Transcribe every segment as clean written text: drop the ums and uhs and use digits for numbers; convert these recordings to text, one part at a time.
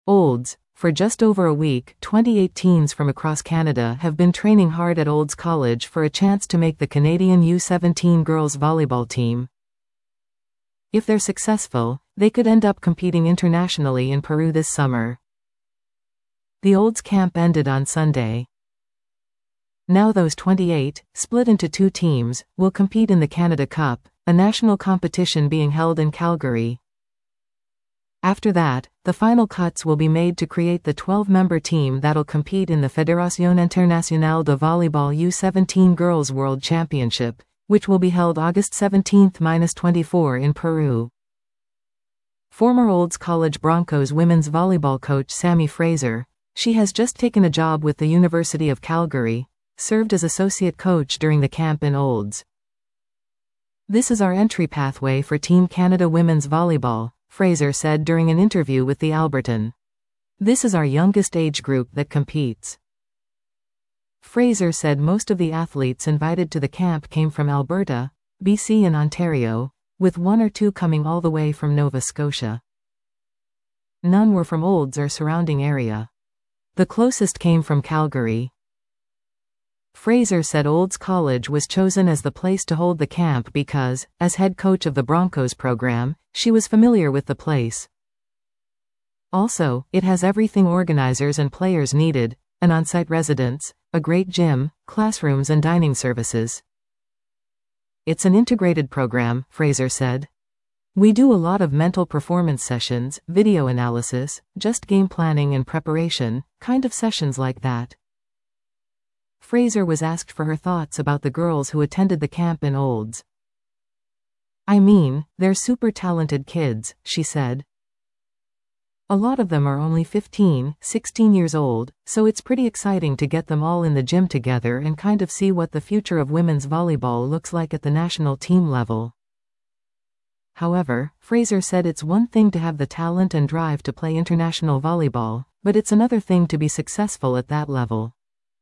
Olds. For just over a week, 28 teens from across Canada have been training hard at Olds College for a chance to make the Canadian U17 girls volleyball team. If they're successful, they could end up competing internationally in Peru this summer. The Olds camp ended on Sunday. Now those 28, split into two teams, will compete in the Canada Cup, a national competition being held in Calgary. After that, the final cuts will be made to create the 12-member team that'll compete in the Fédération Internationale de Volleyball U17 Girls World Championship, which will be held August 17-24 in Peru. Former Olds College Broncos women's volleyball coach Sammy Fraser, she has just taken a job with the University of Calgary, served as associate coach during the camp in Olds. "This is our entry pathway for Team Canada Women's Volleyball," Fraser said during an interview with the Albertan. "This is our youngest age group that competes." Fraser said most of the athletes invited to the camp came from Alberta, BC and Ontario, with one or two coming all the way from Nova Scotia. None were from Olds or surrounding area. The closest came from Calgary. Fraser said Olds College was chosen as the place to hold the camp because, as head coach of the Broncos program, she was familiar with the place. Also, it has everything organizers and players needed: an on-site residence, a great gym, classrooms and dining services. "It's an integrated program," Fraser said. "We do a lot of mental performance sessions, video analysis, just game planning and preparation, kind of sessions like that." Fraser was asked for her thoughts about the girls who attended the camp in Olds. "I mean, they're super talented kids," she said. "A lot of them are only 15, 16 years old, so it's pretty exciting to get them all in the gym together and kind of see what the future of women's volleyball looks like at the national team level." However, Fraser said it's one thing to have the talent and drive to play international volleyball, but it's another thing to be successful at that level.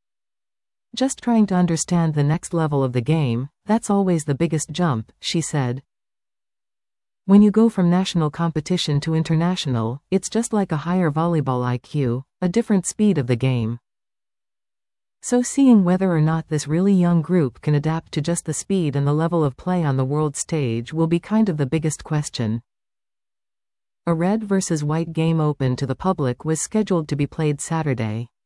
"Just trying to understand the next level of the game, that's always the biggest jump," she said. "When you go from national competition to international, it's just like a higher volleyball IQ, a different speed of the game. So seeing whether or not this really young group can adapt to just the speed and the level of play on the world stage will be kind of the biggest question." A red versus white game open to the public was scheduled to be played Saturday.